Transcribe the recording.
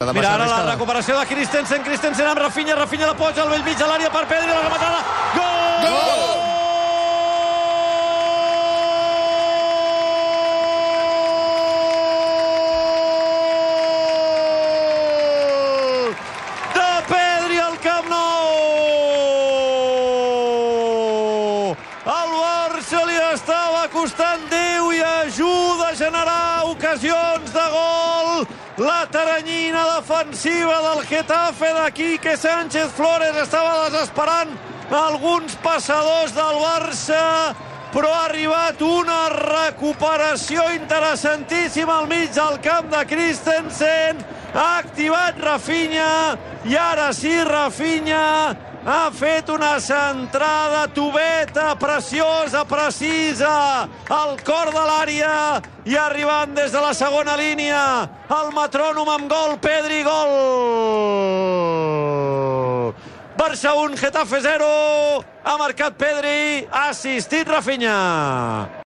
Mira, ara la recuperació de Christensen. Christensen amb Rafinha. Rafinha la posa al bell mig de l'àrea per Pedri. La rematada. Gol! Gol! De Pedri al Camp Nou! El Barça li estava costant Déu i ajuda a generar ocasions de gol. La taranyina defensiva del Getafe de Quique Sánchez Flores estava desesperant alguns passadors del Barça, però ha arribat una recuperació interessantíssima al mig del camp de Christensen. Ha activat Rafinha i ara sí, Rafinha ha fet una centrada tubeta, preciosa, precisa, al cor de l'àrea i arribant des de la segona línia. El metrònom amb gol, Pedri, gol! Barça 1, Getafe 0, ha marcat Pedri, ha assistit Rafinha.